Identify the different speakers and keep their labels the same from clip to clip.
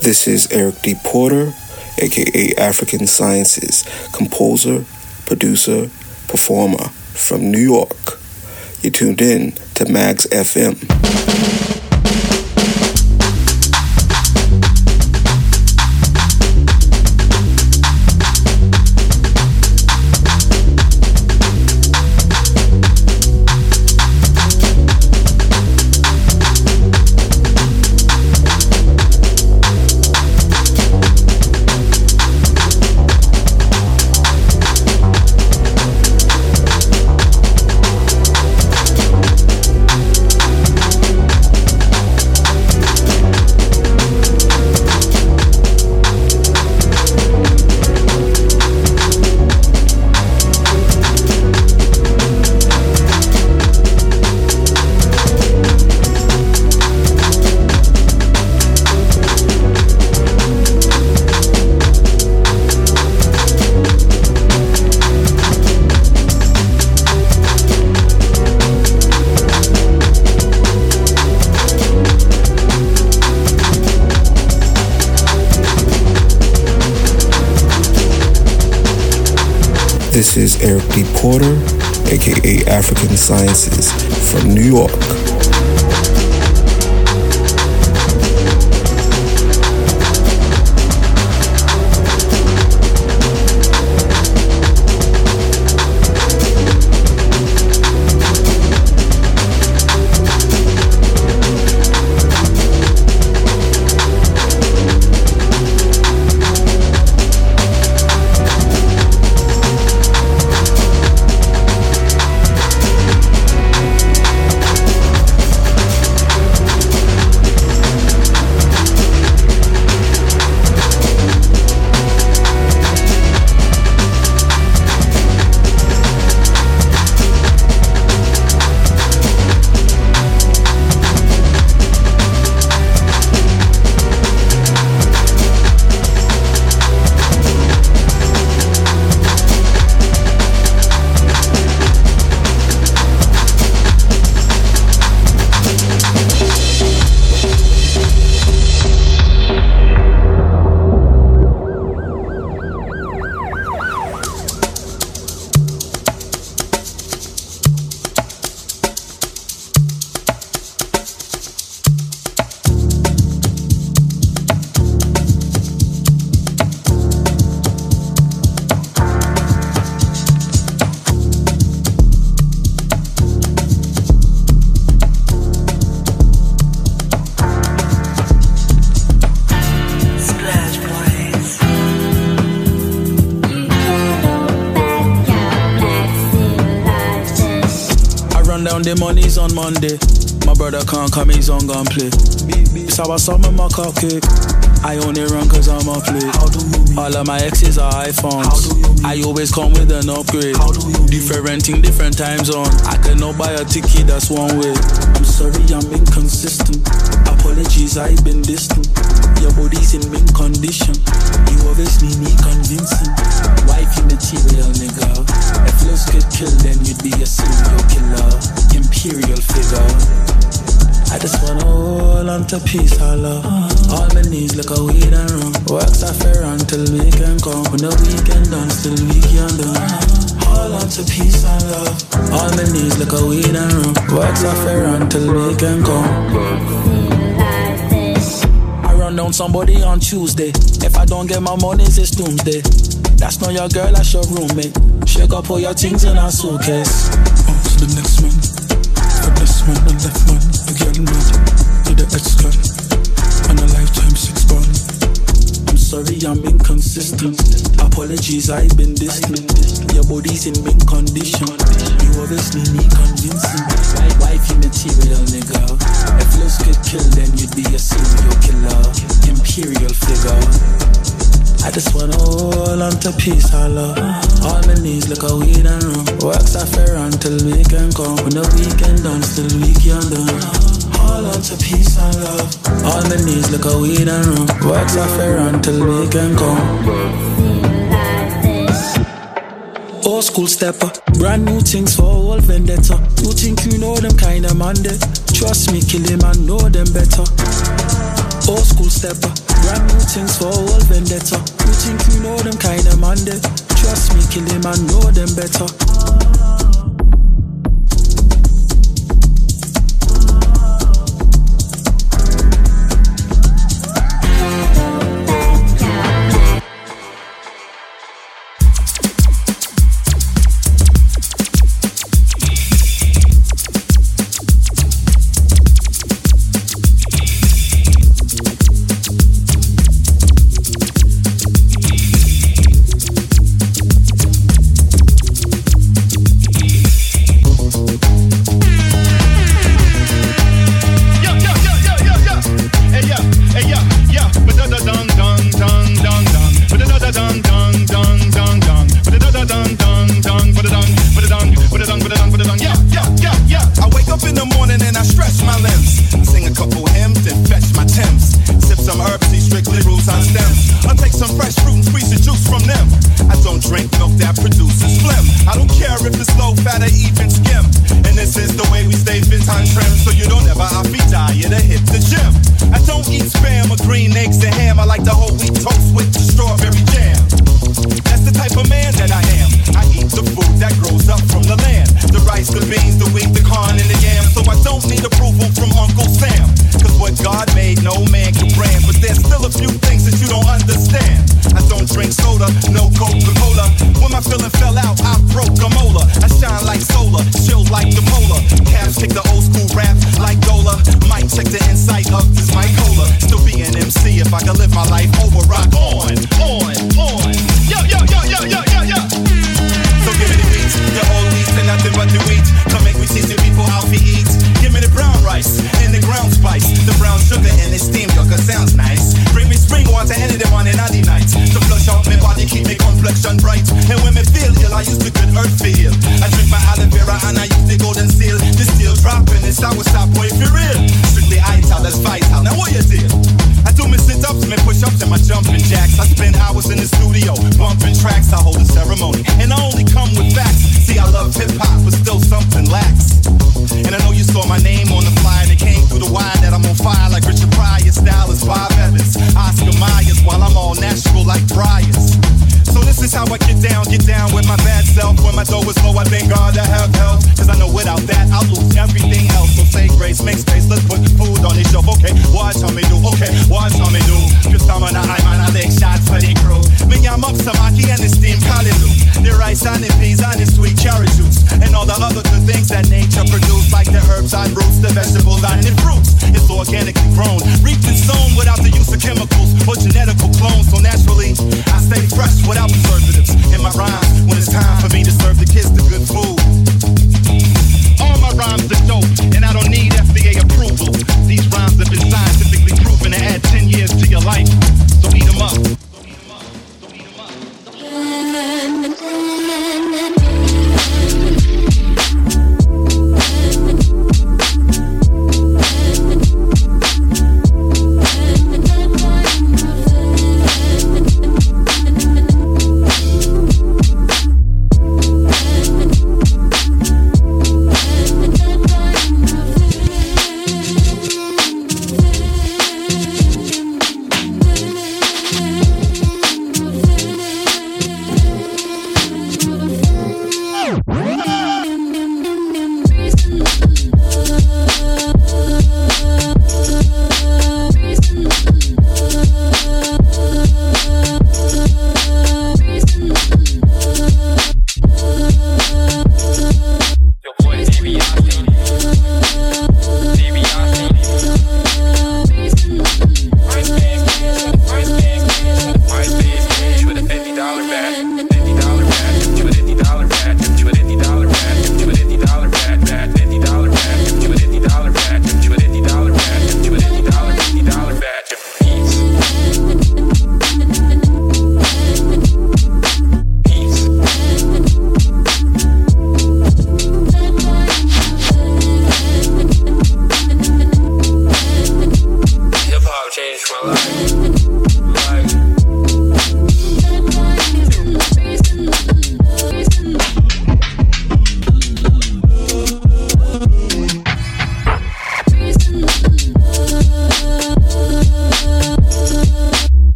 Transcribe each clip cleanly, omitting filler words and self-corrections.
Speaker 1: This is Eric D. Porter, aka African Sciences, composer, producer, performer from New York. You're tuned in to Mags FM. This is Eric D. Porter, aka African Sciences from New York.
Speaker 2: The money's on Monday. My brother can't come, he's on gun play. It's how I summon my cupcake. I only run cause I'm up late. All of my exes are iPhones. I always come with an upgrade. Different different time zone. I cannot buy a ticket, that's one way. I'm sorry, I'm inconsistent. Apologies, I've been distant. Your body's in mint condition. You obviously need convincing. Wifey material, nigga. If looks could kill, then you'd be a serial killer. Imperial figure. I just wanna hold on to peace, I love. All my needs look a weed and rum. Works are fair until we can come. When the weekend done, still we can do. Hold on to peace and love. All my needs look a weed and rum. Works are fair until we can come. I run down somebody on Tuesday. If I don't get my money, it's doomsday. That's not your girl, that's your roommate. Shake up all your things in her suitcase. On to the next one. The best man, the left man, a girl mad. Need the ex-girl, and a lifetime 6 bond. I'm sorry, I'm inconsistent. Apologies, I've been distant. Your body's in mint condition. You obviously need convincing. Wifey material, nigga. If looks could kill, then you'd be a serial killer. Imperial figure. I just wanna hold on to peace, I love. All my needs look a weed and rum. Works are fair until we can come. When the weekend done, still we can do. Hold on to peace and love. All my needs look a weed and rum. Works are fair until we can come. Old school stepper, brand new things for old vendetta. You think you know them kinda man there? Trust me, kill him and know them better. Old school stepper, Brand new things for all vendetta. You think you know them kind of man there? Trust me, kill him and know them better.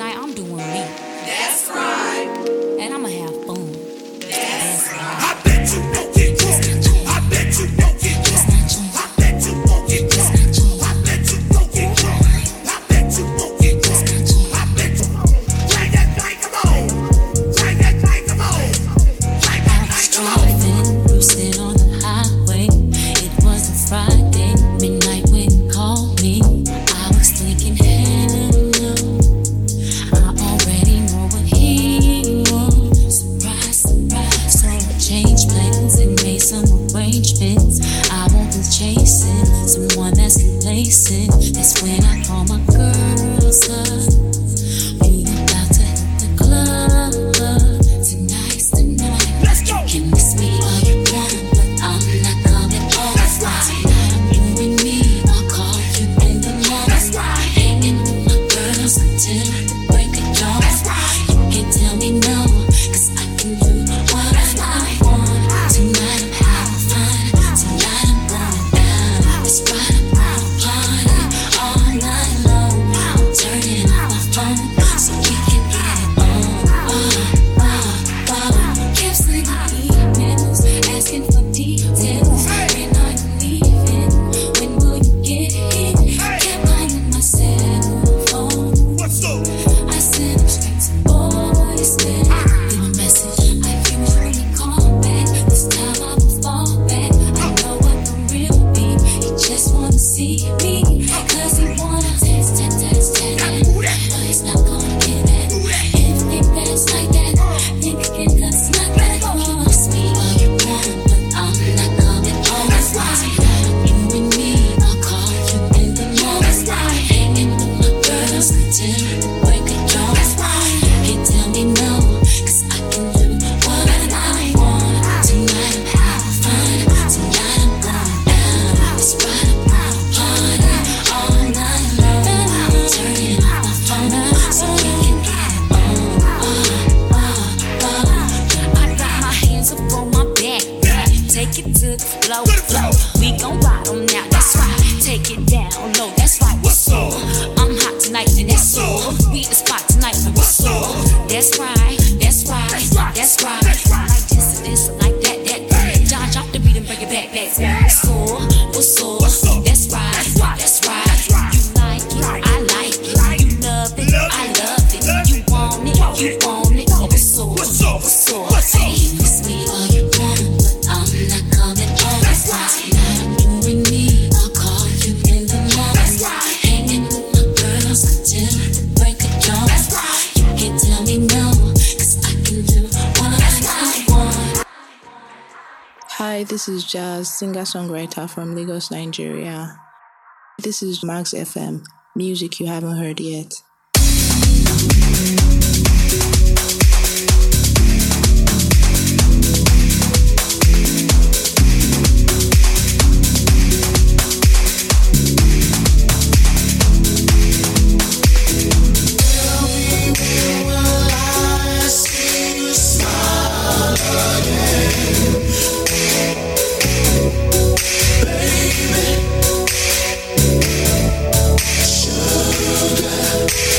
Speaker 3: tonight I'm doing me.
Speaker 4: That's right.
Speaker 3: And I'ma have fun.
Speaker 4: That's right. I bet you won't get drunk. I bet you won't get drunk. I bet you won't get drunk. I bet you won't get drunk. I bet you won't get drunk. I bet you won't. Drink that night, come on. Drink that night, come on. Drink that night, come on.
Speaker 3: Cruising on the highway. It wasn't Friday, midnight when you called me. I was thinking, hello. I already know what he wants. Surprise, surprise. So I changed plans and made some arrangements. I won't be chasing someone that's complacent. That's when I call my girls up. We about to hit the club. Tonight's the night.
Speaker 4: Let's go.
Speaker 3: You can miss me all you want, but I'm not coming over.
Speaker 4: That's right.
Speaker 3: Tonight I'm you and me. I'll call you in the morning.
Speaker 4: That's right.
Speaker 3: Hanging with my girls until the break of dawn.
Speaker 4: That's right.
Speaker 3: You can tell me no, 'cause I can do what I want. Tonight I'm having fun. Tonight I'm going down. That's right, I'm gonna party all night long. I'm turning off my phone so we can get it on. Kept sending emails asking for details. When are you leaving? When will you get here? Kept calling my cell phone.
Speaker 4: What's up?
Speaker 3: I sent him straight to voicemail. Leave a message. I usually call back. This time I will fall back. I know what the real be. He just wanna see me. 'Cause he wanna taste. But he's not gonna get that. Anything that's like that. Think again 'cause it's not that hard. Miss me all you want, but I'm not coming over.
Speaker 4: That's right.
Speaker 3: You and me, I'll call you in the morning.
Speaker 4: That's right.
Speaker 3: Hanging with my girls until the break of dawn.
Speaker 4: That's right.
Speaker 3: You can't tell me no, 'cause I can do what I want. Tonight I'm having fun. Tonight I'm going down. That's right, I'm gonna party all night long. I'm turning off my phone so we can get it on. I got my hands up on my back. Take it to the flow. We gon' ride 'em now. That's right. Take it down low. That's right.
Speaker 4: What's up?
Speaker 3: I'm hot tonight and that's all. We the spot tonight and what's all. That's right. That's right. That's right. Like this, like that. Dodge off the beat and bring it back. What's all? What's up? That's right. That's right. You like it, I like it. You love it, I love it. You want it, you want it. What's all?
Speaker 4: What's up?
Speaker 3: What's all?
Speaker 4: What's up?
Speaker 3: Hey, miss me all you want, but I'm not coming over.
Speaker 4: That's right.
Speaker 3: Tonight I'm you and me. I'll call you in the morning.
Speaker 4: That's right.
Speaker 3: Hanging with my girls until the break of dawn.
Speaker 4: That's right.
Speaker 3: You can't tell me no, 'cause I can do what I want.
Speaker 5: Hi, this is Jazz, singer-songwriter from Lagos, Nigeria. This is Max FM, music you haven't heard yet.
Speaker 4: Sugar.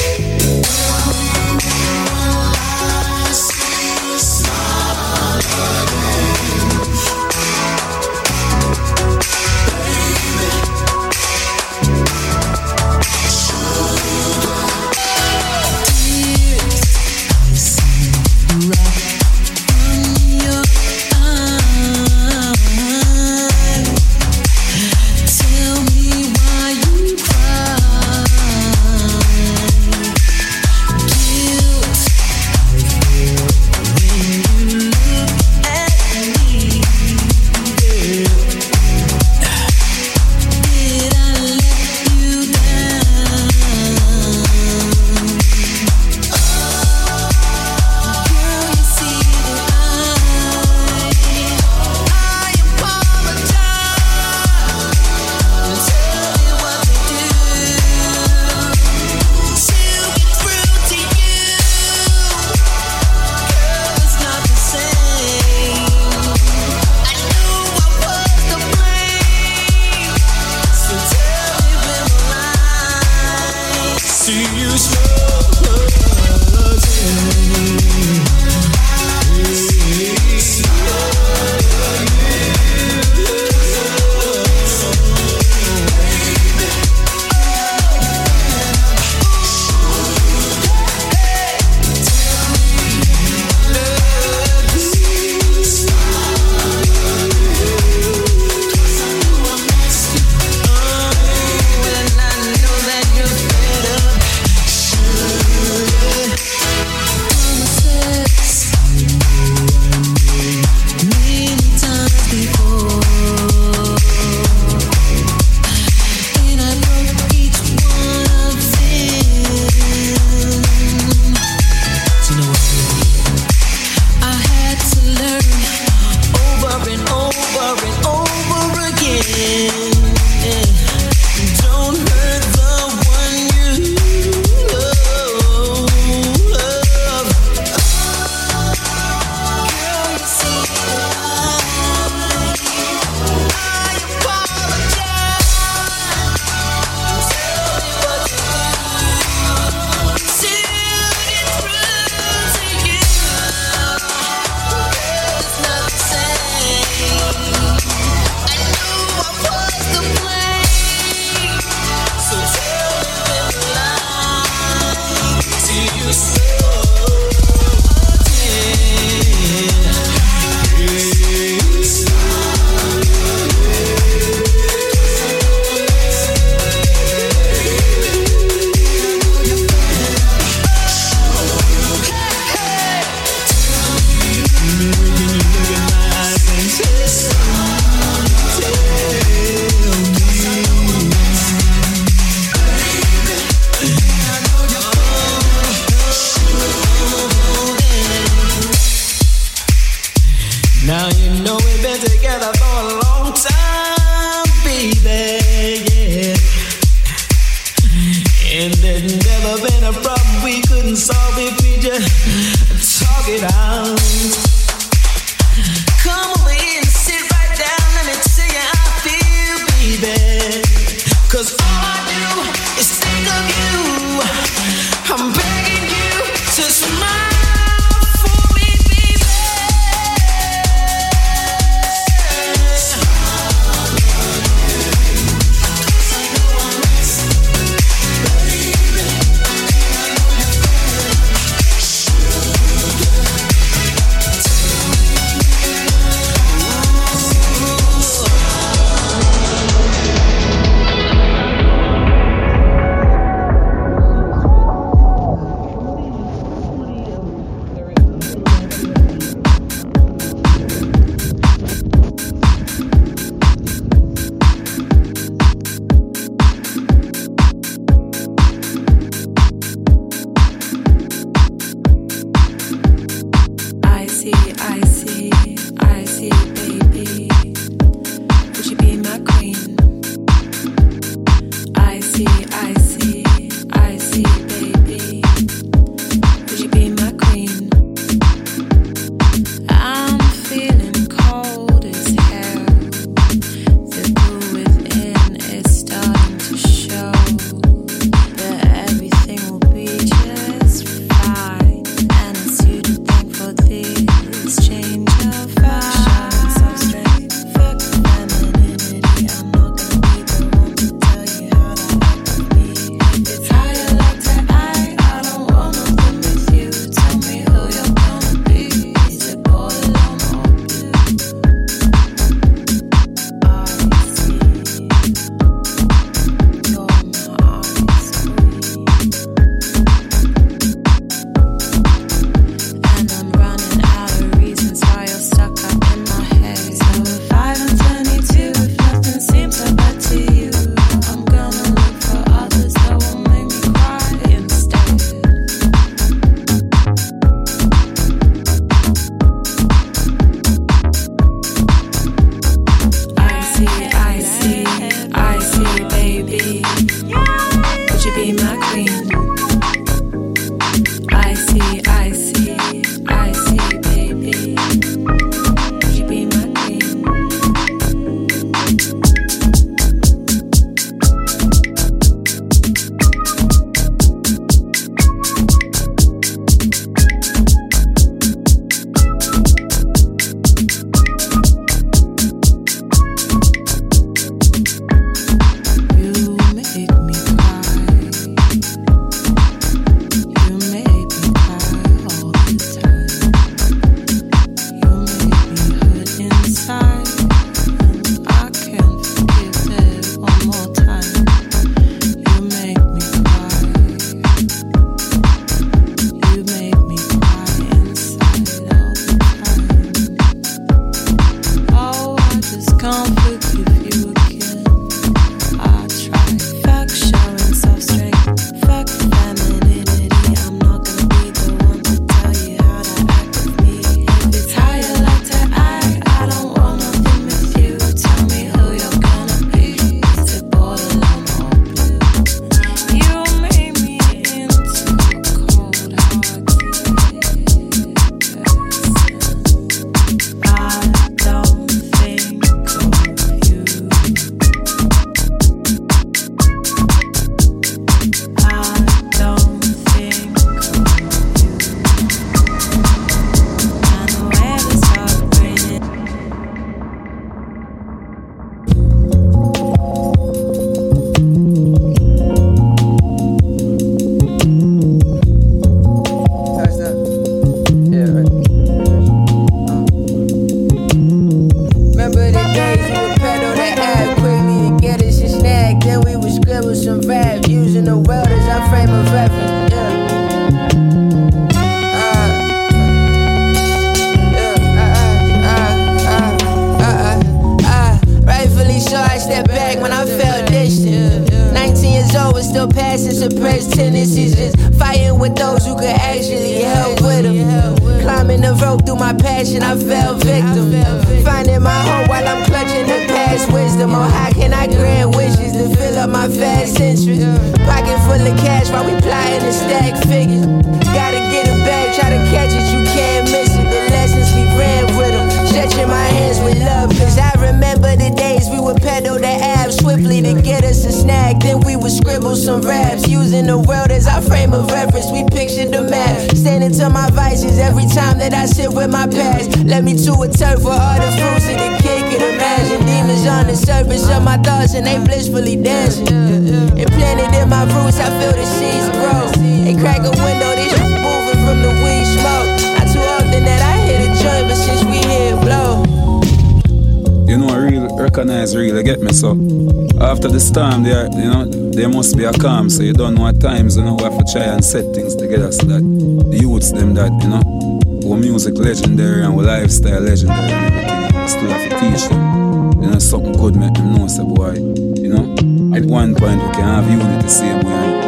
Speaker 6: Feeling rope through my passion, I fell victim. Finding my hope while I'm clutching the past wisdom. Oh, how can I grant wishes to fill up my vast interest? Pocket full of cash while we plotting to stack figures. Gotta get it back, try to catch it, you can't miss it. The lessons we ran with them, stretching my hands with love. Cause I remember the days we would pedal the app swiftly to get us a snack. Then we would scribble some raps, using the world as our frame of reference. We pictured the map, standing to my vices every time that I sit with my past. Led me to a turf for all the fruits of the cake and imagine demons on the surface of my thoughts and they blissfully dancing. Implanted in my roots, I feel the seeds grow. They crack a window, they moving from the weed smoke. Not too often that I hit a joint, but since we here, blow.
Speaker 7: You know, I really recognize, really get me. So after the storm, there must be a calm. So you don't know at times, we have to try and set things together so that the youths them that, we're music legendary and we're lifestyle legendary and everything. We still have to teach them, something good make them know, so boy, at one point we can have unity the same way.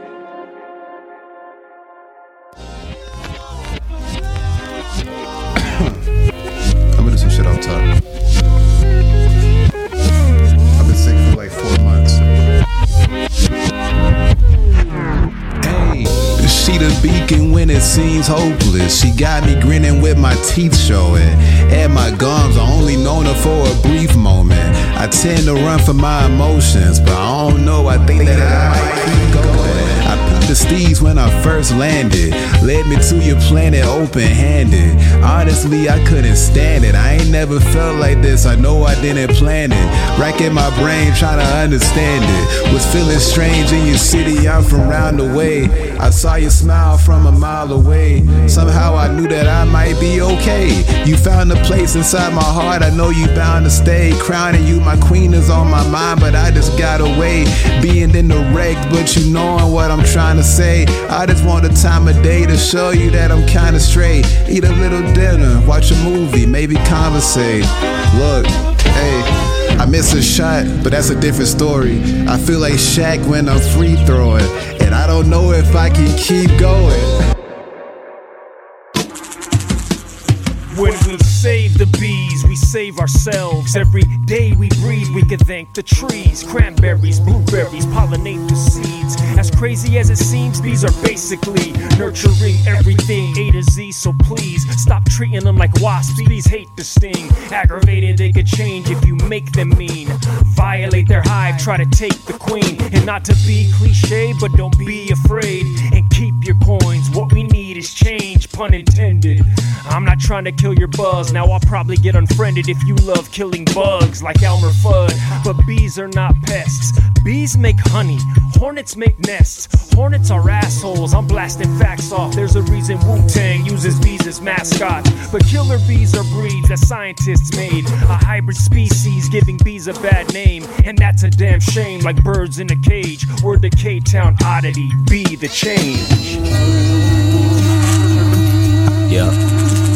Speaker 8: I'm gonna do some shit off top. I've been sick for like 4 months. Hey, she the beacon when it seems hopeless. She got me grinning with my teeth showing. And my gums, I only known her for a brief moment. I tend to run from my emotions, but I don't know, I think that I might keep going. I peeped the steez when I first landed. Led me to your planet open-handed. Honestly, I couldn't stand it. I ain't never felt like this, I know I didn't plan it. Racking my brain trying to understand it. Was feeling strange in your city, I'm from round the way. I saw you smile from a mile away. Somehow I knew that I might be okay. You found a place inside my heart, I know you bound to stay. Crowning you, my queen is on my mind, but I just got away. Being in the wreck, but you knowing what I'm trying to say. I just want a time of day to show you that I'm kinda straight. Eat a little dinner, watch a movie, maybe conversate. Look, hey, I miss a shot, but that's a different story. I feel like Shaq when I'm free throwing, and I don't know if I can keep going.
Speaker 9: When we save the bees, we save ourselves. Every day we breathe, we can thank the trees. Cranberries, blueberries, pollinate the seeds. As crazy as it seems, bees are basically nurturing everything A to Z, so please stop treating them like wasps. Bees hate the sting. Aggravated, they could change if you make them mean. Violate their hive, try to take the queen. And not to be cliche, but don't be afraid. And keep your coins, what we need is change, pun intended. I'm not trying to kill your buzz, now I'll probably get unfriended if you love killing bugs like Elmer Fudd. But bees are not pests. Bees make honey, hornets make nests. Hornets are assholes, I'm blasting facts off. There's a reason Wu-Tang uses bees as mascots. But killer bees are breeds that scientists made. A hybrid species giving bees a bad name. And that's a damn shame, like birds in a cage. We're the K-Town oddity, be the change.
Speaker 10: Yeah.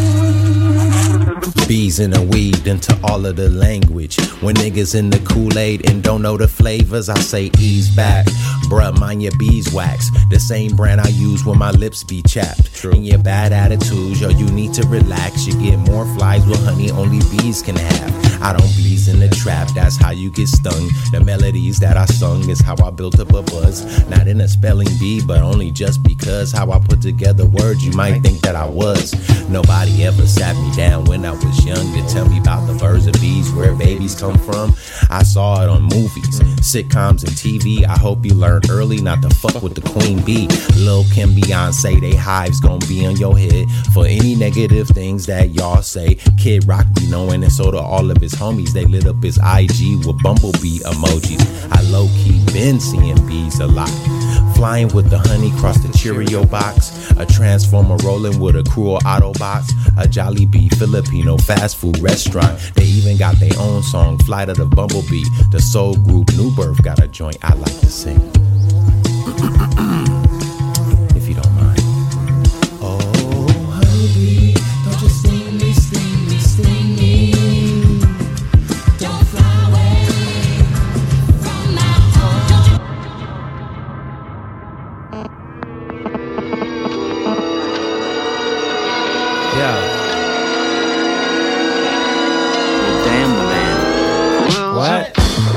Speaker 10: Bees in a weed into all of the language. When niggas in the Kool-Aid and don't know the flavors, I say ease back. Bruh, mind your beeswax. The same brand I use when my lips be chapped. True. And your bad attitudes, yo, you need to relax. You get more flies with honey only bees can have. I don't bees in the trap, that's how you get stung. The melodies that I sung is how I built up a buzz. Not in a spelling bee, but only just because how I put together words, you might think that I was. Nobody ever sat me down when I was young to tell me about the birds and bees, where babies come from. I saw it on movies, sitcoms, and TV. I hope you learned early not to fuck with the queen bee. Lil' Kim, Beyonce, they hives gon' be on your head for any negative things that y'all say. Kid Rock be knowing, and so do all of his homies. They lit up his IG with bumblebee emojis. I low-key been seeing bees a lot. Flying with the honey across the Cheerio box. A transformer rolling with a cruel Autobots. A Jollibee Filipino fast food restaurant. They even got their own song, Flight of the Bumblebee. The soul group New Birth got a joint I like to sing. If you don't mind. Oh, honeybee, don't you sting me, sting me, sting me. Don't fly away from my heart. Yeah.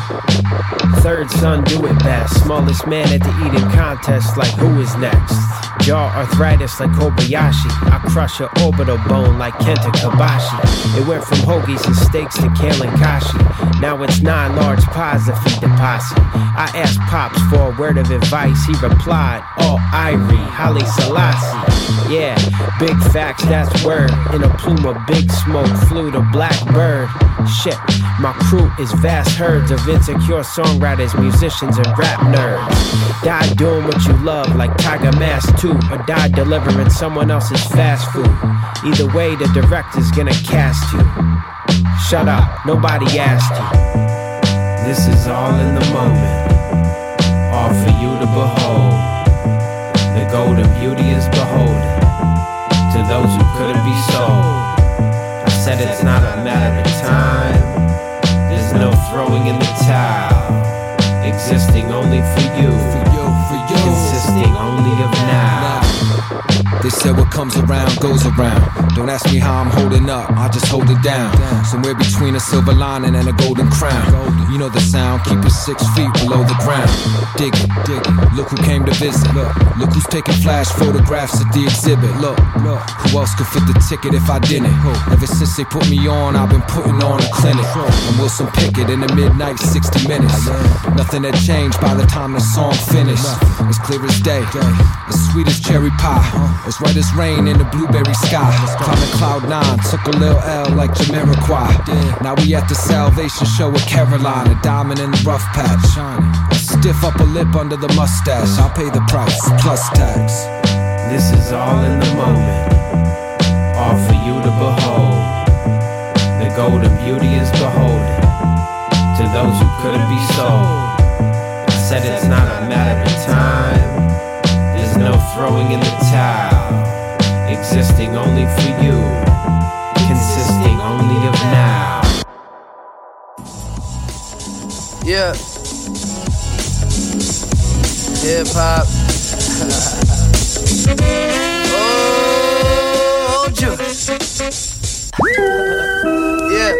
Speaker 11: Third son do it best. Smallest man at the eating contest, like who is next? Jaw arthritis like Kobayashi. I crush your orbital bone like Kenta Kobashi. It went from hoagies and steaks to kale and kashi. Now it's 9 large pies to feed the posse. I asked Pops for a word of advice. He replied, all Irie, Haile Selassie. Yeah, big facts, that's word. In a plume of big smoke flew the blackbird. Shit, my crew is vast herds of insecure songwriters, musicians, and rap nerds. Die doing what you love like Tiger Mask 2, or die delivering someone else's fast food. Either way, the director's gonna cast you. Shut up, nobody asked you. This is all in the moment, all for you to behold. The golden beauty is beholden to those who couldn't be sold. I said it's not a matter of time, there's no throwing in the towel. Existing only for you, consisting only of now.
Speaker 12: They said what comes around goes around. Don't ask me how I'm holding up, I just hold it down. Somewhere between a silver lining and a golden crown. You know the sound, keep it 6 feet below the ground. Dig it, look who came to visit. Look who's taking flash photographs at the exhibit. Look, who else could fit the ticket if I didn't? Ever since they put me on, I've been putting on a clinic. I'm Wilson Pickett in the midnight 60 minutes. Nothing had changed by the time the song finished. It's clear as day, as sweet as cherry pie, as white as rain in the blueberry sky. Climbing cloud 9, took a little L like Jamiroquai. Now we at the Salvation Show with Caroline, a diamond in the rough patch. A stiff upper lip under the mustache, I'll pay the price, plus tax.
Speaker 11: This is all in the moment, all for you to behold. The golden beauty is beholden to those who couldn't be sold. I said it's not a matter of time, there's no throwing in the towel. Existing only for you, consisting only of now.
Speaker 6: Yeah. Hip hop. Oh, juice. Yeah.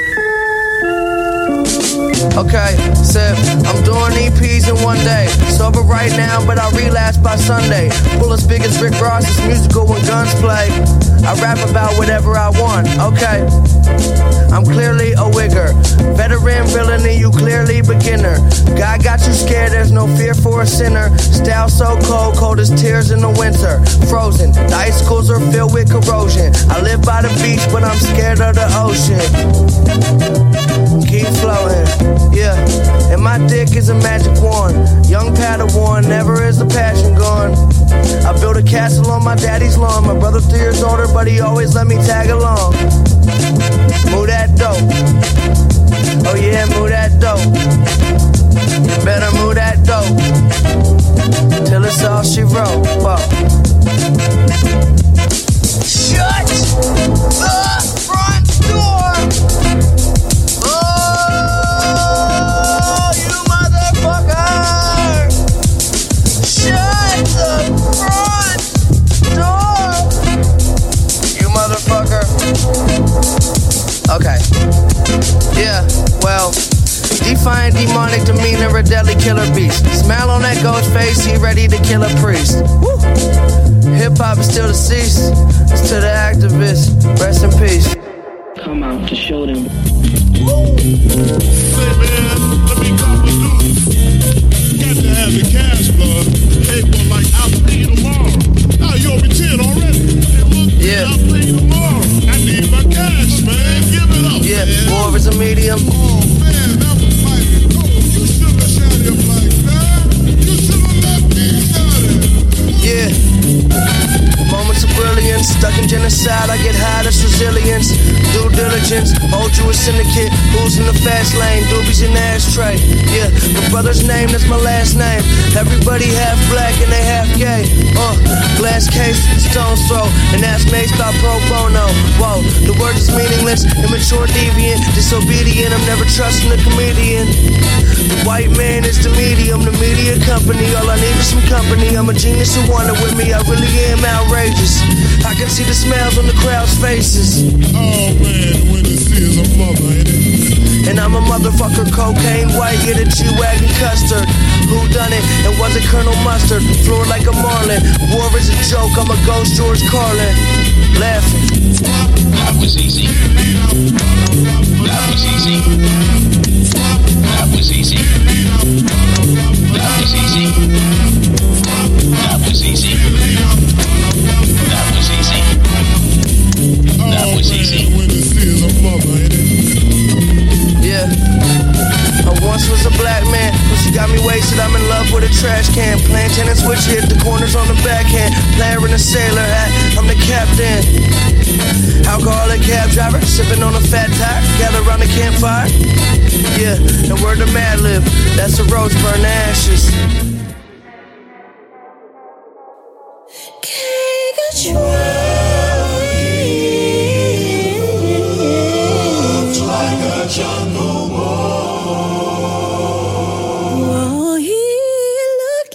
Speaker 6: Okay, said I'm doing EPs in one day. Sober right now, but I'll relapse by Sunday. Bullets big as Rick Ross, it's musical when guns play. I rap about whatever I want, okay. I'm clearly a wigger, veteran, villainy, you clearly beginner. God got you scared, there's no fear for a sinner. Style so cold, cold as tears in the winter. Frozen, the icicles are filled with corrosion. I live by the beach, but I'm scared of the ocean. Keep flowing, yeah. And my dick is a magic wand. Young Padawan, never is the passion gone. I built a castle on my daddy's lawn. My brother 3 years older, but he always let me tag along. Move that dope. Oh yeah, move that dope. You better move that dope till it's all she wrote. Whoa. Shut the front door. Oh, you motherfucker! Shut the front door. You motherfucker. Okay. Yeah, well, define demonic demeanor, a deadly killer beast. Smile on that ghost face, he ready to kill a priest. Woo. Hip hop is still deceased. It's to the activists. Rest in peace.
Speaker 13: Come out to show them.
Speaker 4: Woo. Say man, let me come with you. Got to have the cash flow. Hey, but like I'll pay you tomorrow. Now you over 10 already. Hey, look, yeah. I'll pay you tomorrow. I need my cash, man. Give it up,
Speaker 6: yeah,
Speaker 4: man.
Speaker 6: More is a medium.
Speaker 4: Oh man, that was like, oh, you should have shot him like that. You should have left me started.
Speaker 6: Yeah. Moments of brilliance, stuck in genocide, I get high, that's resilience. Due diligence, hold you a syndicate. Who's in the fast lane? Doobies in the ashtray. Yeah, my brother's name, that's my last name. Everybody half black and they half gay. Glass case, stone's throw, and ask Nace about pro bono. Whoa, the word is meaningless, immature, deviant, disobedient. I'm never trusting a comedian. The white man is the medium, the media company. All I need is some company. I'm a genius who wanted with me. I really am outrageous. I can
Speaker 14: See the smiles on the crowd's faces.
Speaker 4: Oh man, when this is a mother, ain't it?
Speaker 14: And I'm a motherfucker, cocaine white, get a G-Wagon custard. Who done it? And was it Colonel Mustard? Floor like a marlin. War is a joke, I'm a ghost George Carlin. Laughing.
Speaker 15: That was easy. That was easy. That was easy. That was easy. That was easy. That was easy. That was easy.
Speaker 4: When this is a mother, ain't it?
Speaker 14: Yeah. I once was a black man, but she got me wasted. I'm in love with a trash can. Playing tennis switch, hit the corners on the backhand. Player in a sailor hat, I'm the captain. Alcoholic cab driver, sipping on a fat tire. Gather around the campfire. Yeah, and word to Mad Lib, that's a roach burn ashes.
Speaker 3: Can't control like a jungle wall. Oh, he looked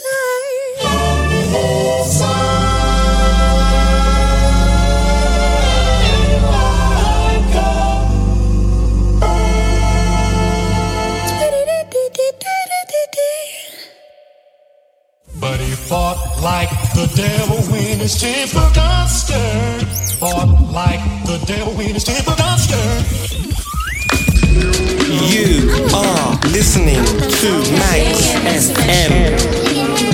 Speaker 4: But he fought like the devil when his temper got stirred. Fought like the devil when his temper got stirred.
Speaker 16: You are listening to Max FM.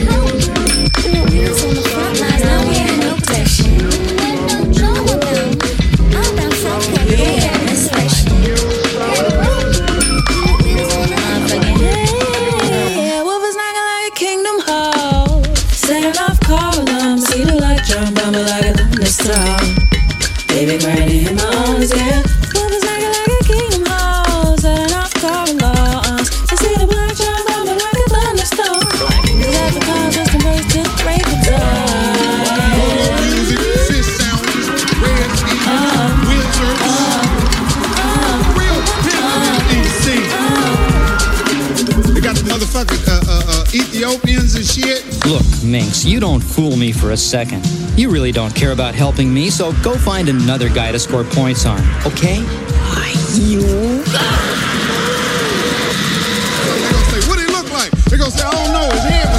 Speaker 3: Baby, right in my arms, yeah. Love is like a kingdom house, and I've called alarms. You see the black drum bumping like a thunderstorm. You got the cars just embrace to break the dawn.
Speaker 4: Music, fist sound, red heat, wheelchairs, real pimp in DC. They got the motherfucking Ethiopians and shit.
Speaker 17: Look, Minx, you don't fool me for a second. You really don't care about helping me, so go find another guy to score points on, okay?
Speaker 4: They're gonna say, what do he look like? They're gonna say, I don't know, his head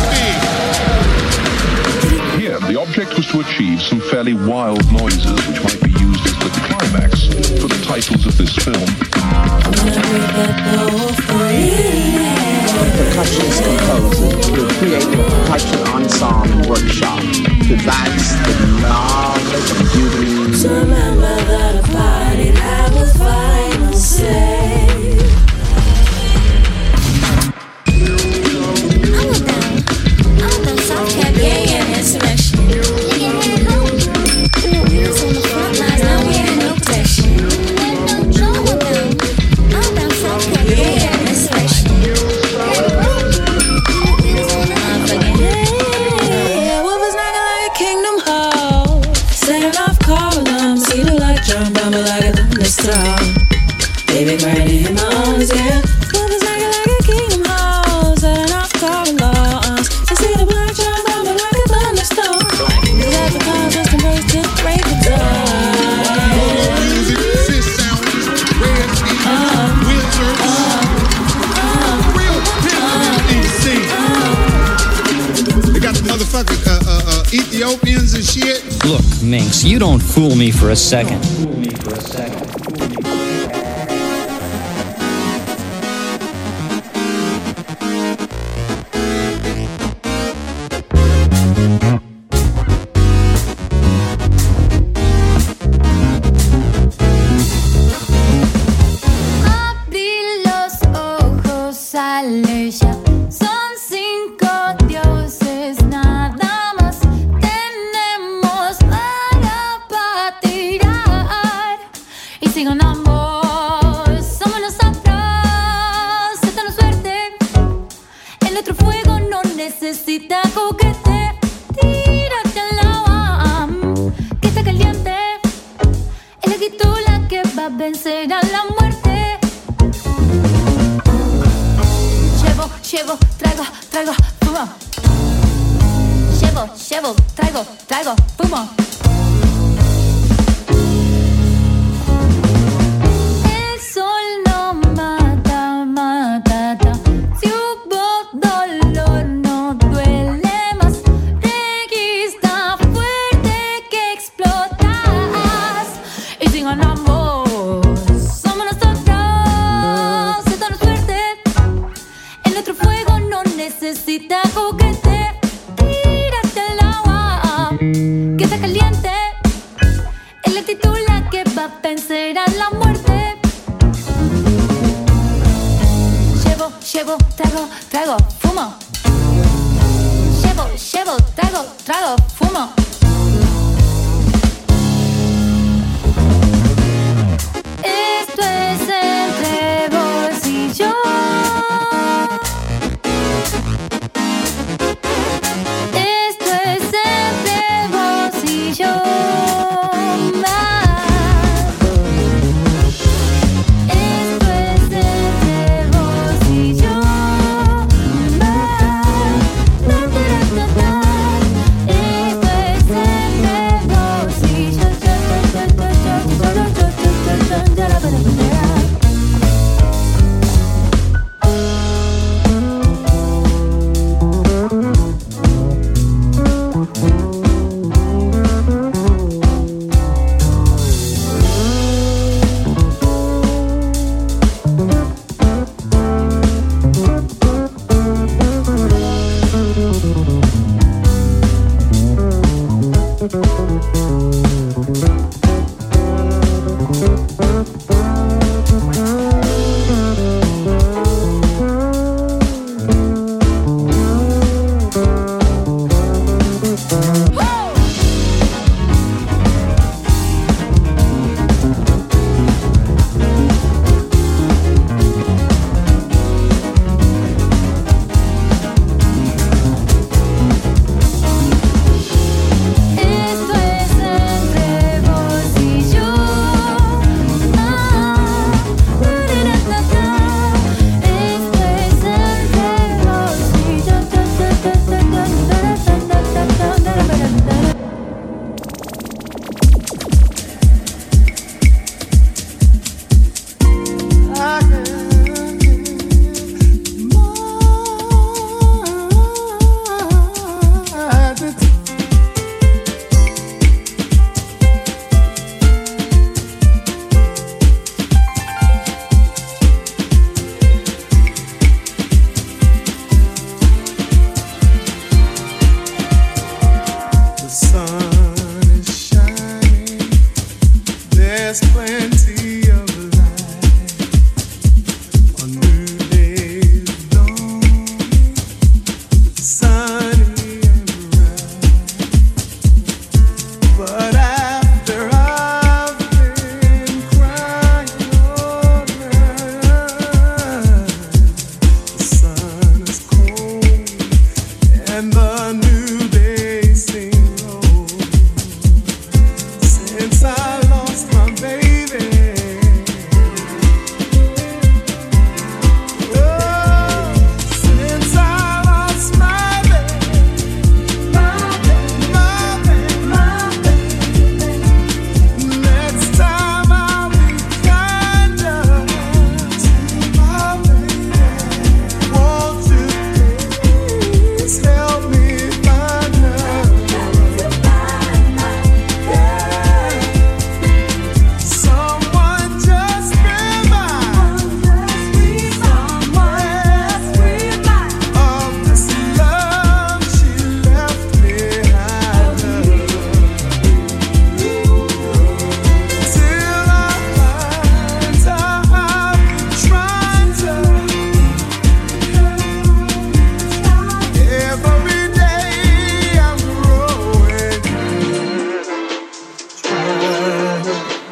Speaker 4: was big.
Speaker 18: Here, the object was to achieve some fairly wild noises which might be used as the climax for the titles of this film.
Speaker 19: Percussionist composers will create a percussion ensemble workshop to advance the knowledge and beauty.
Speaker 3: So remember that a party have a final say. I want them soft cap, yeah, insurrection. Wheels on the front lines, now we ain't no protection. I want them soft cap, yeah, insurrection. Baby, right in my arms, yeah. Love is like a kingdom house, and I've called alarms. You see the black drum bumping like a thunderstorm. You got the cars just embrace to break the dawn.
Speaker 4: Music, fist sound, red heat, wheelchairs, real pimp in DC. They got the motherfucking Ethiopians and shit.
Speaker 17: Look, Minx, you don't fool me for a second.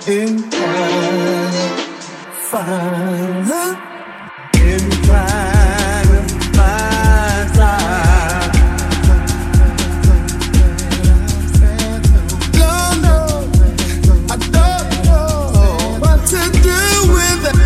Speaker 4: in fire, in fire, fire. Don't know, I don't know what to do with it.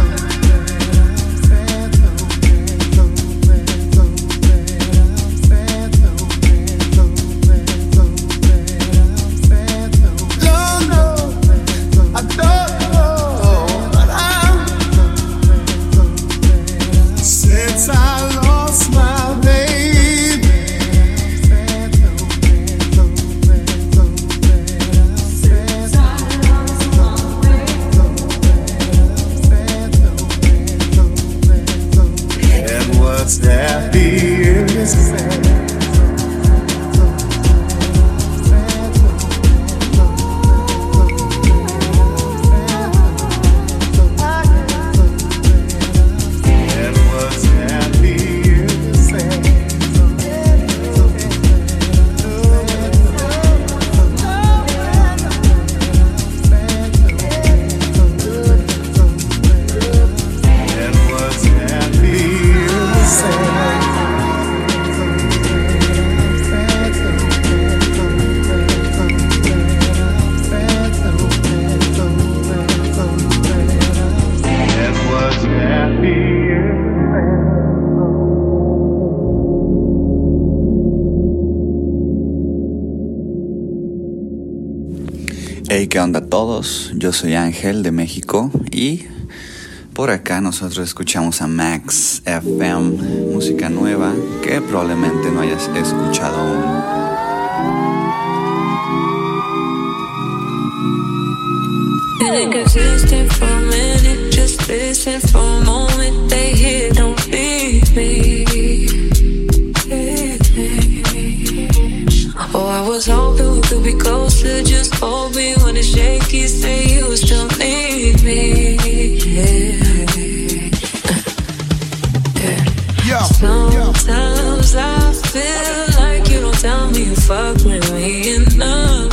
Speaker 20: Hey, ¿qué onda a todos? Yo soy Ángel de México y por acá nosotros escuchamos a Max FM, música nueva que probablemente no hayas escuchado aún.
Speaker 3: Feeling consistent for a minute, just listen for a moment. They here, don't leave me. Oh, I was hoping we could be closer, just hold me when it's shaky, say you still need me. Sometimes I feel like you don't tell me you fuck with me enough.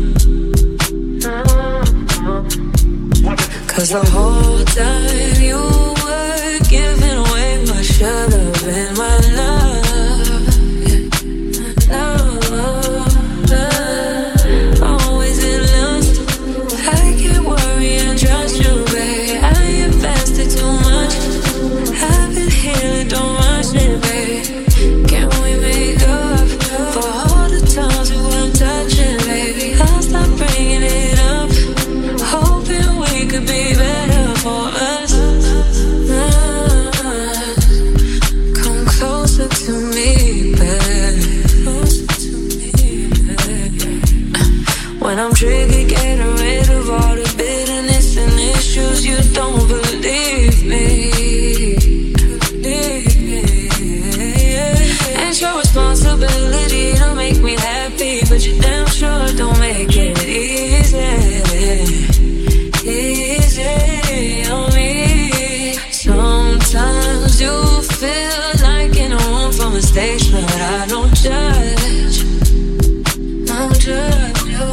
Speaker 3: Cause the whole time you were giving away my shut up and my love. Always in lust. I can't worry and trust you, babe. I invested too much. I've been healing, don't rush it, babe. Can we make up for all the times we weren't touching, baby? I'll stop bringing it up, hoping we could be better for us. Come closer to me, babe. When I'm triggered, getting rid of all the bitterness and issues. You don't believe me. It's your responsibility to make me happy, but you damn sure don't make it easy. Easy on me. Sometimes you feel like in a room from a stage, but I don't judge. Don't judge you.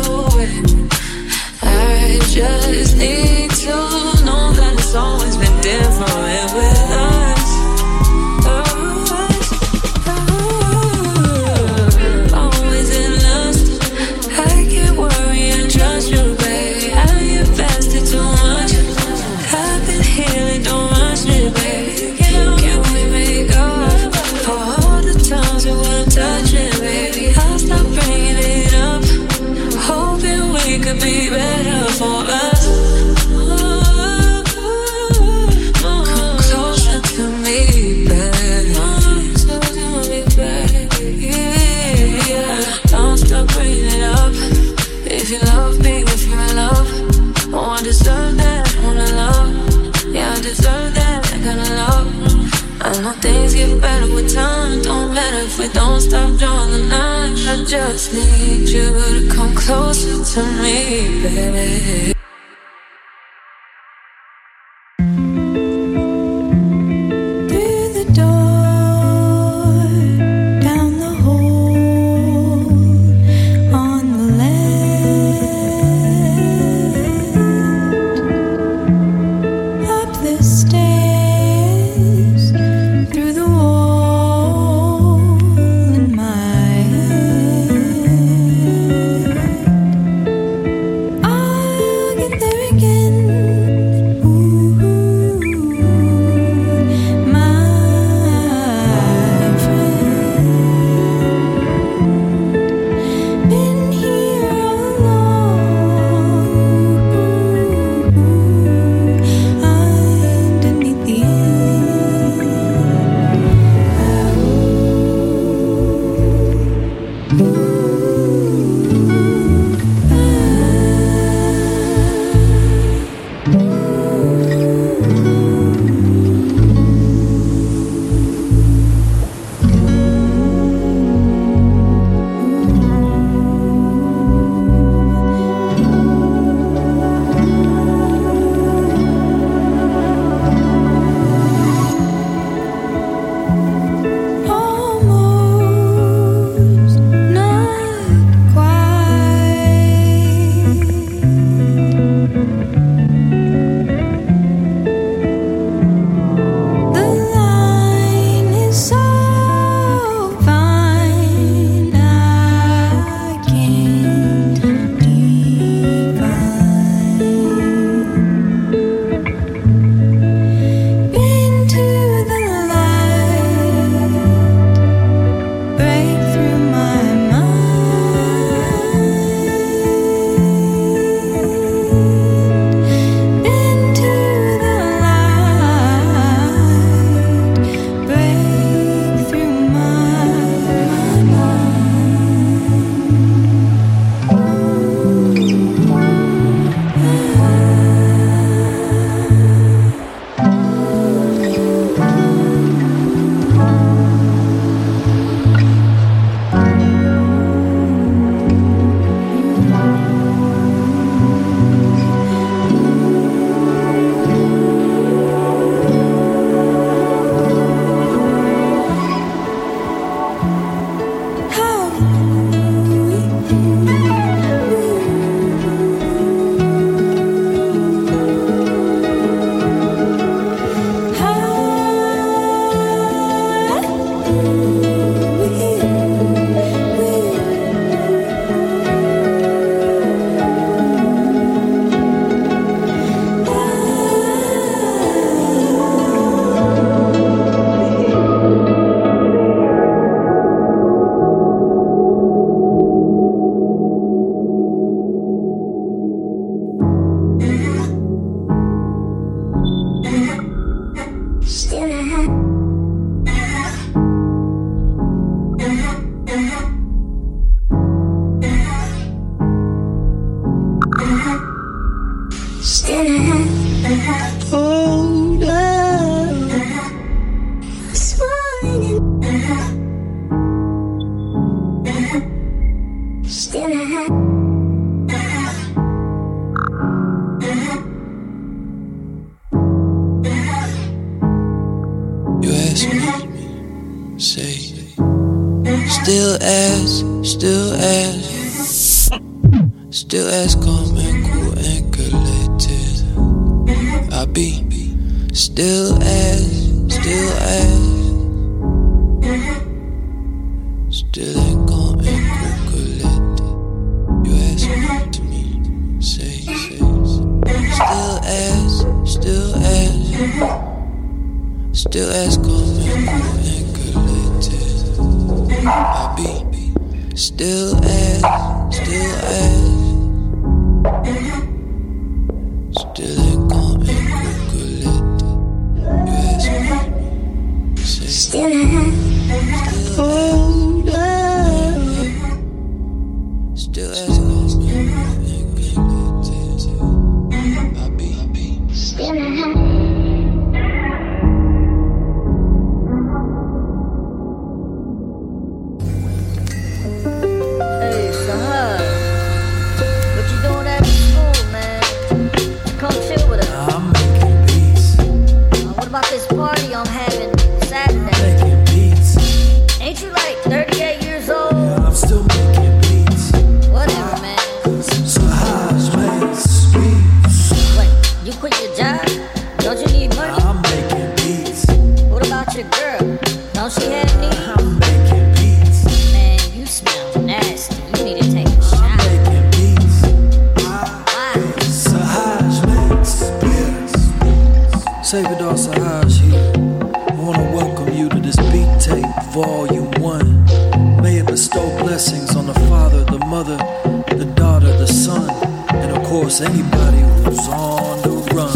Speaker 3: I just need to know that it's always been different with us. Always in lust. I can't worry and trust you, babe. I invested too much. I've been healing, don't rush me, babe. Can we make up for all the times we weren't touching, baby? I'll stop bringing it up, hoping we could be better for us. Come closer to me, babe. Don't stop bringing it up. If you love me, if you're in love, oh, I deserve that kind of love. Yeah, I deserve that kind of love. I know things get better with time. Don't matter if we don't stop drawing the line. I just need you to come closer to me, baby. Through the door, down the hall, on the left.
Speaker 4: Still hold up this morning. Still
Speaker 2: you ask me, say, still as calm and cool and collected. I be still as and calm and cool collected. You ask me, say, still as calm and cool and collected. I be still as still and calm and cool collected. You ask me, say,
Speaker 4: still hold up.
Speaker 2: Still as calm and collected. I be
Speaker 4: still
Speaker 21: Hey, Sahar, what you doing after school, man? Come chill with us.
Speaker 2: I'm making beats.
Speaker 21: What about this party I'm having Saturday?
Speaker 2: Making beats.
Speaker 21: Ain't you like 38 years old?
Speaker 2: I'm still making beats.
Speaker 21: Whatever, man.
Speaker 2: Sahar's makes beats.
Speaker 21: Wait, you quit your job? Don't you need money?
Speaker 2: I'm making beats.
Speaker 21: What about your girl? Don't she have needs?
Speaker 2: I'm making beats.
Speaker 21: Man, you smell nasty. You need to take a shower.
Speaker 2: I'm making beats.
Speaker 21: Why?
Speaker 2: Sahar's makes beats. Salvador Sahar's here. I wanna welcome you to this beat tape, Volume 1. May it bestow blessings on the father, the mother, the daughter, the son, and of course anybody who's on the run.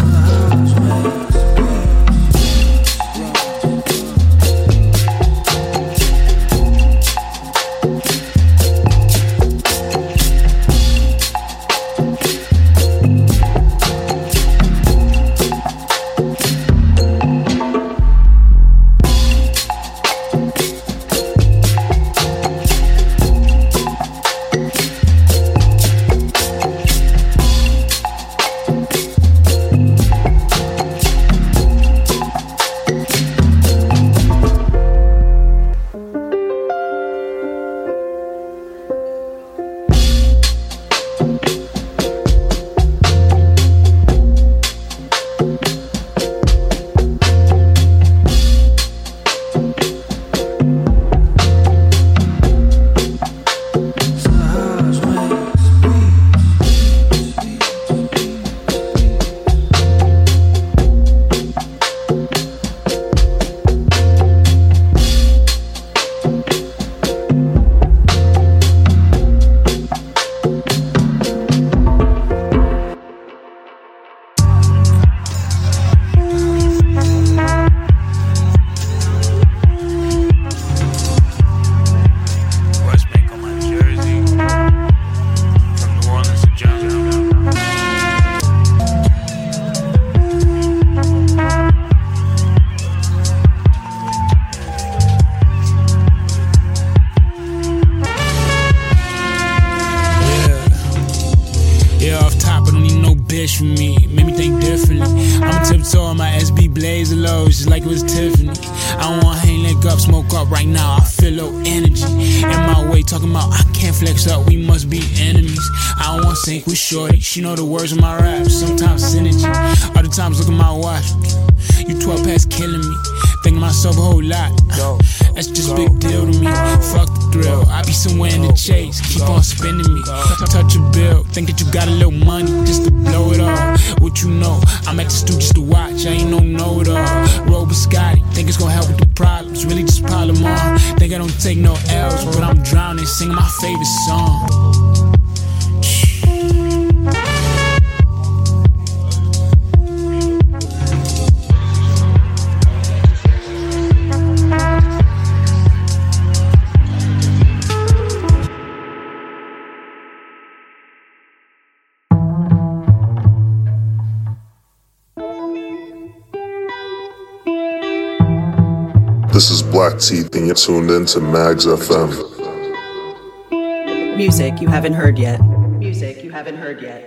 Speaker 2: bitch for me, made me think differently. I'ma tiptoe on my SB blazer low, just like it was Tiffany. I don't wanna hang leg up, smoke up right now, I feel low energy. In my way, talking about I can't flex up, we must be enemies. I don't wanna sync with shorty, she know the words of my raps, sometimes synergy. Other times look at my watch, you 12 past killing me. Thinking myself a whole lot, that's just big deal to me. Fuck the thrill, I be somewhere in the chase, keep on spending me. Touch a bill, think that you got a little money just to blow it all. What you know, I'm at the studio just to watch, I ain't no know-it-all. Roll Biscotti, think it's gonna help with the problems, really just pile them on. Think I don't take no L's, but I'm drowning, singing my favorite song.
Speaker 1: This is Black Teeth, and you're tuned in to Mags FM.
Speaker 22: Music you haven't heard yet. Music you haven't heard yet.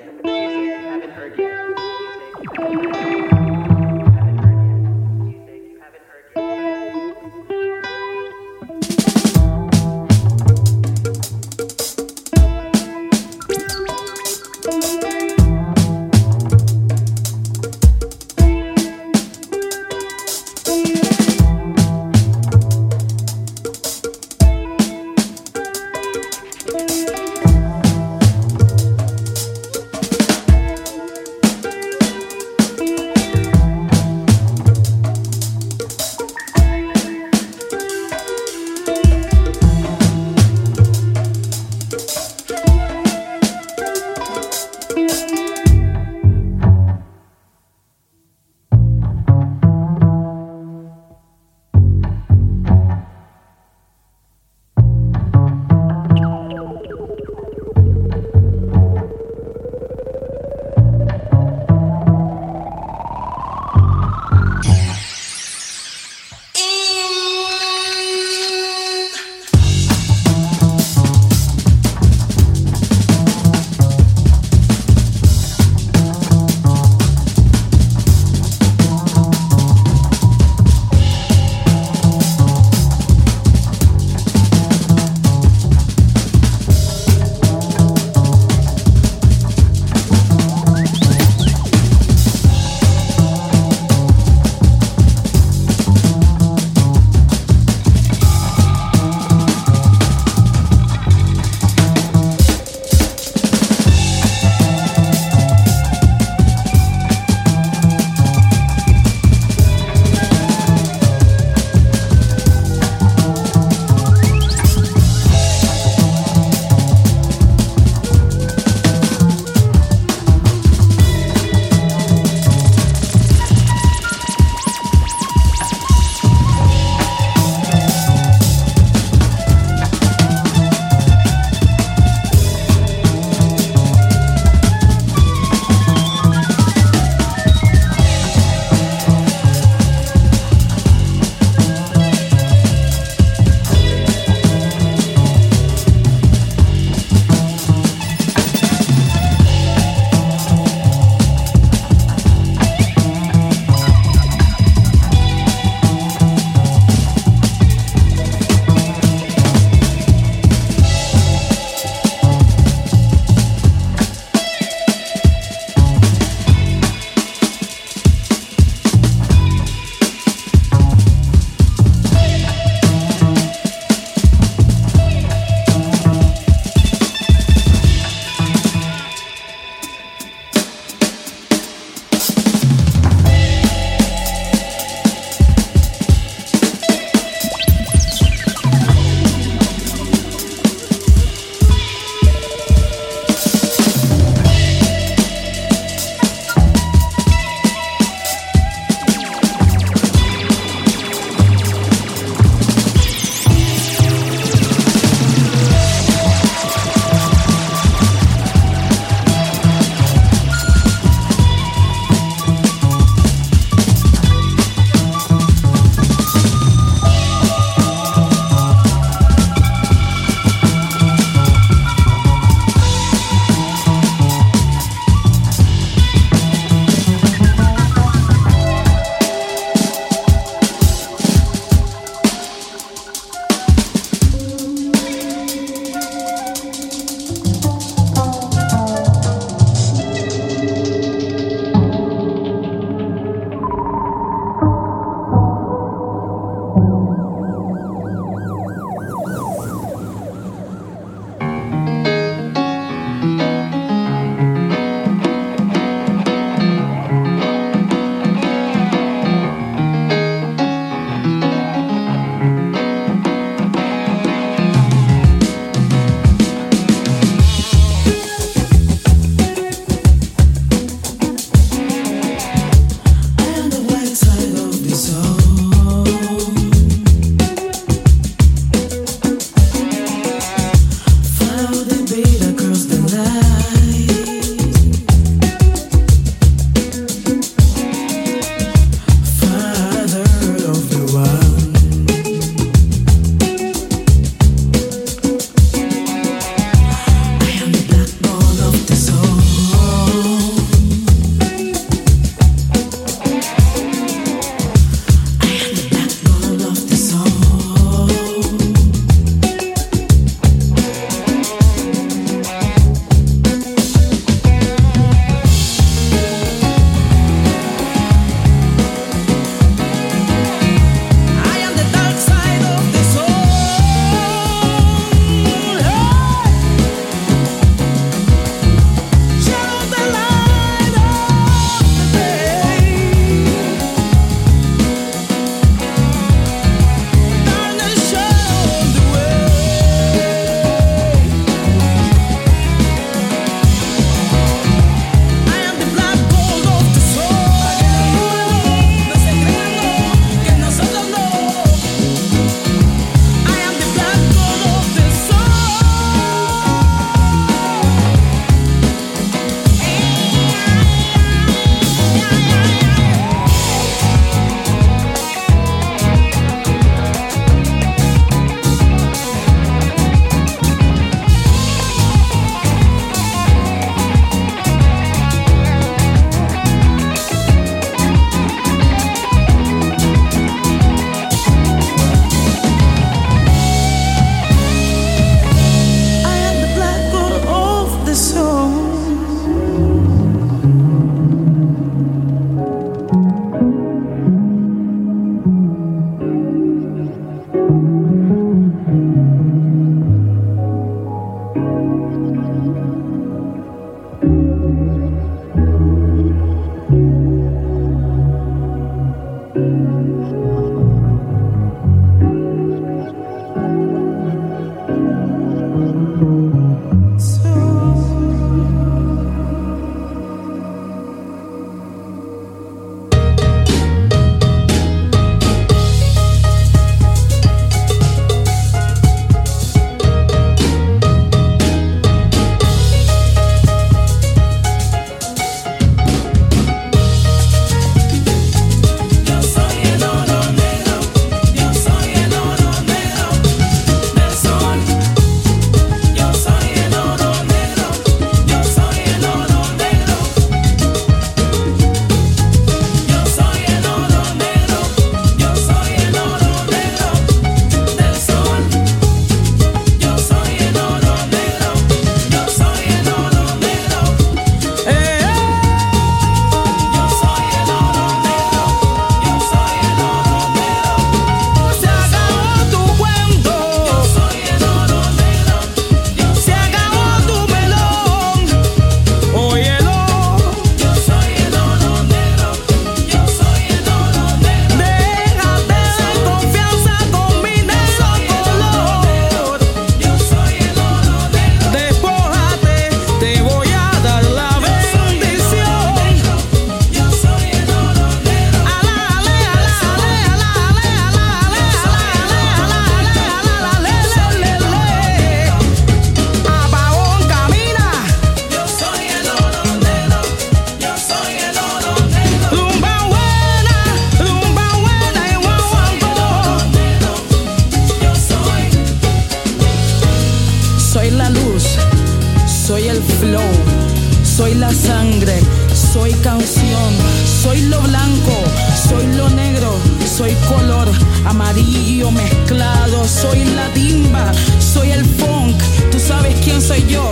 Speaker 2: sangre, soy canción, soy lo blanco, soy lo negro, soy color amarillo mezclado, soy la timba, soy el funk, tú sabes quién soy yo.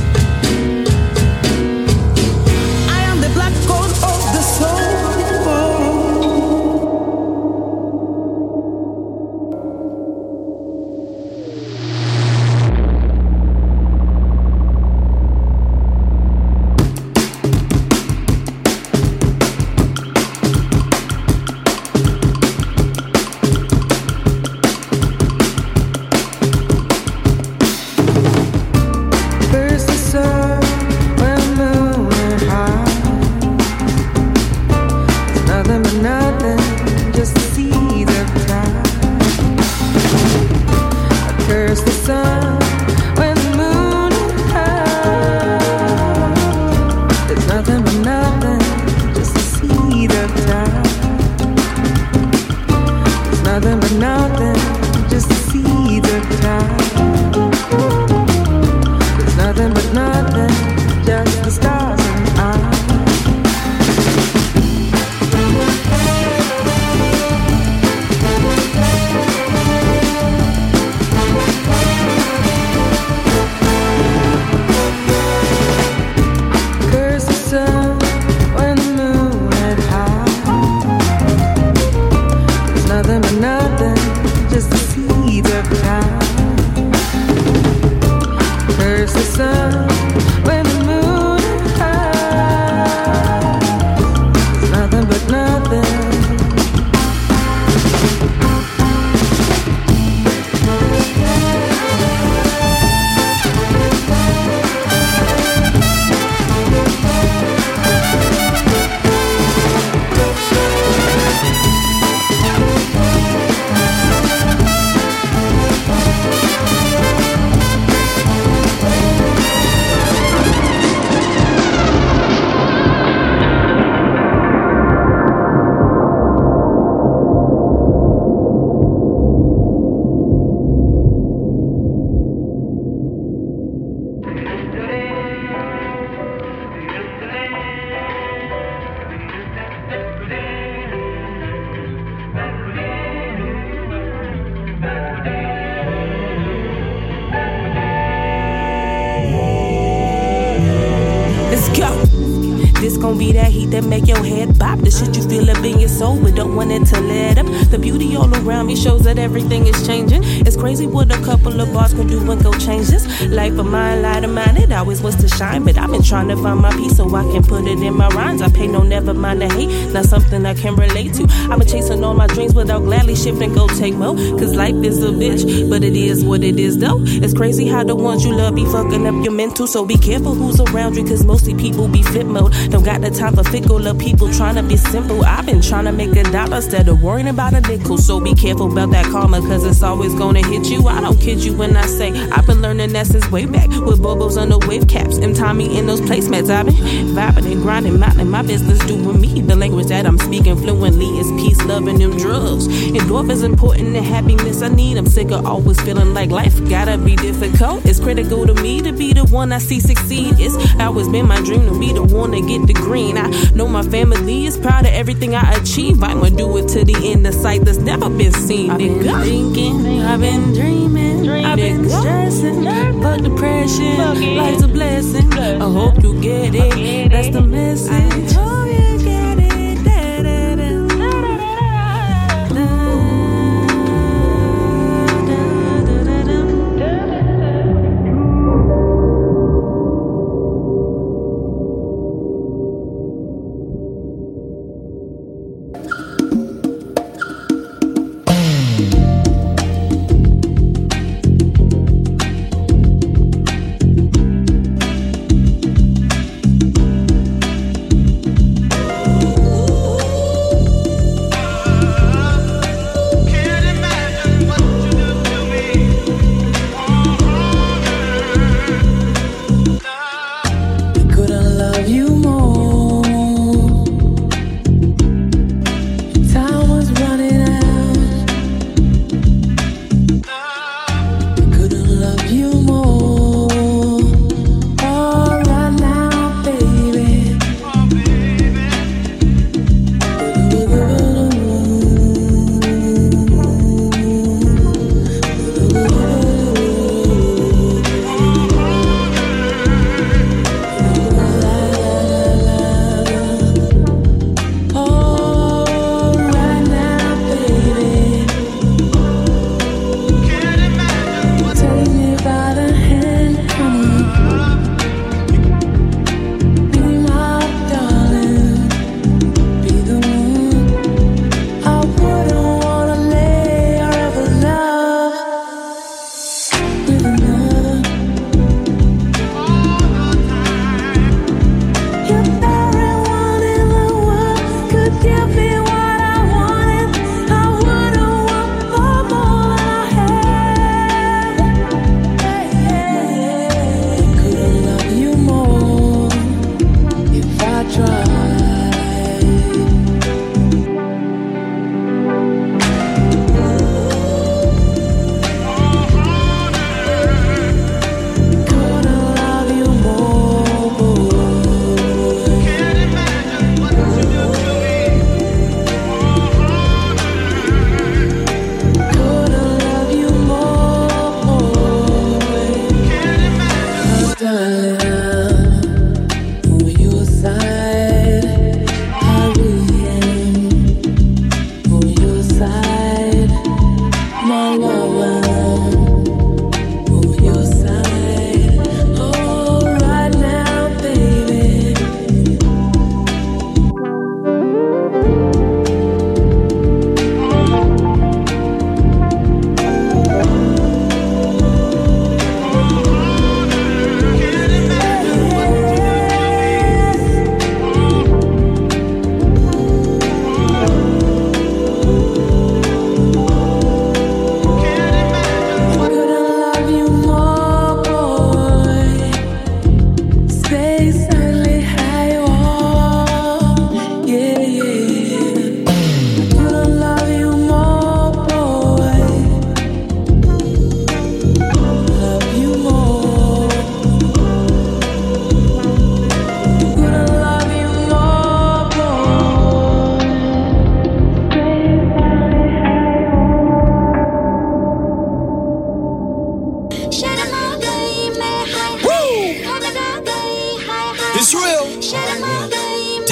Speaker 2: I am the black gold of the soul. Be that heat that make your head bop. The shit you feel up in your soul but don't want it to let up. The beauty all around me shows that everything is changing. It's crazy what a couple of bars can do and go change this. Life of mine, light of mine, it always was to shine. But I've been trying to find my peace so I can put it in my rhymes. I pay no never mind the hate, not something I can relate to. I've been chasing all my dreams without gladly shifting, go take more. Cause life is a bitch, but it is what it is though. It's crazy how the ones you love be fucking up your mental. So be careful who's around you, cause mostly people be flip mode. Don't got the time for fickle of people trying to be simple. I've been trying to make $1 instead of worrying about a nickel. So be careful about that karma, cause it's always gonna hit you. I don't kid you when I say I've been learning that since way back, with bubbles on the wave caps and Tommy in those placemats. I've been vibing and grinding, minding my business, doing me. The language that I'm speaking fluently is peace, love, and them drugs. Endorphins important to happiness I need. I'm sick of always feeling like life gotta be difficult. It's critical to me to be the one I see succeed. It's always been my dream to be the one to get the green. I know my family is proud of everything I achieve. I'ma do it to the end of sight that's never been seen. I've been thinking, I've been dreaming, I've been stressing, fuck depression, life's a blessing. I hope you get it, that's the message. Hope you get it.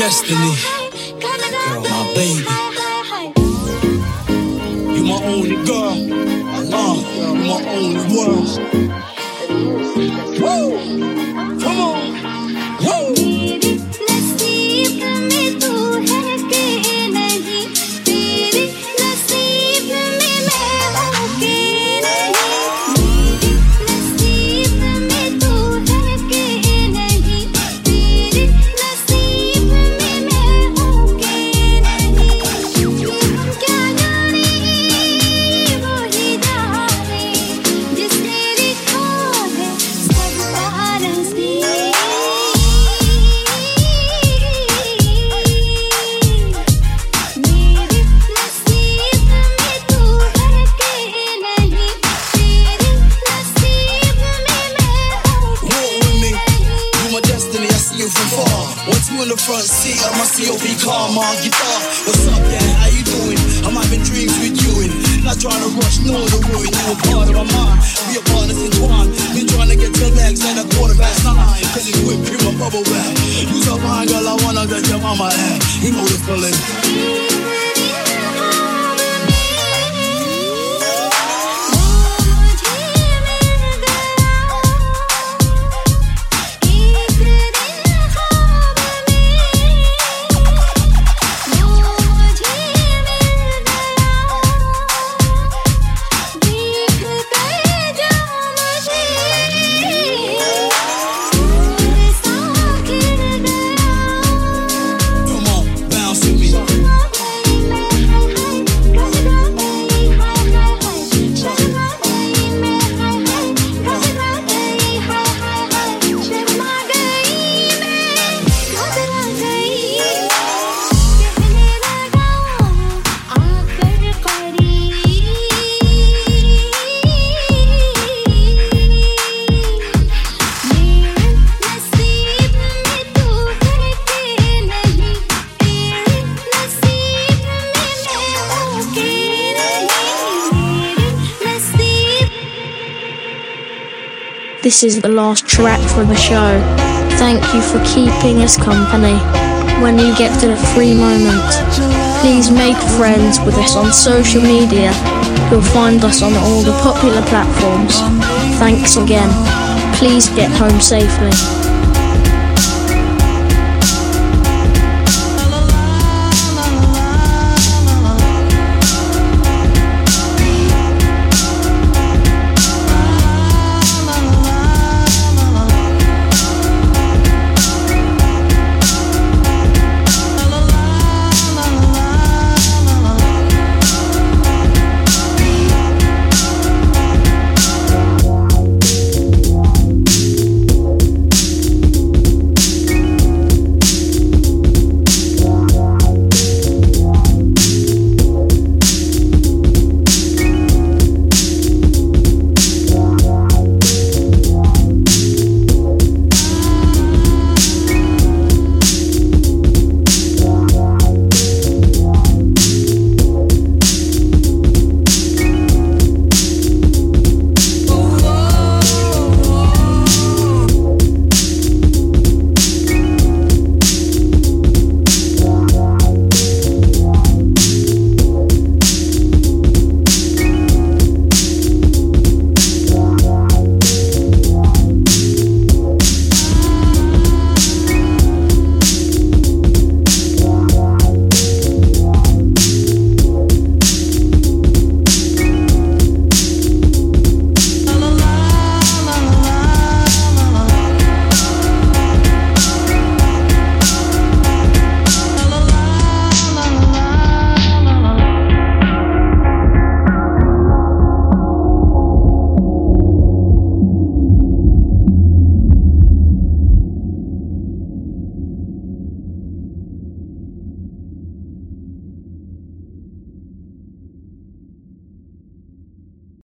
Speaker 2: destiny. Girl, my baby. You my only girl. You my only world. Woo! Come on. Woo! Front seat of my COV car, my guitar. What's up, Dad? How you doing? I'm having dreams with you and not trying to rush, no to ruin. You a part of my mind. We are partners entwined. Been trying to get to max at 9:15. Cause it's whipped in my bubble wrap. You so fine, girl, I wanna get your mama at. You know the feeling.
Speaker 5: This is the last track for the show. Thank you for keeping us company. When you get to the free moment, please make friends with us on social media. You'll find us on all the popular platforms. Thanks again. Please get home safely.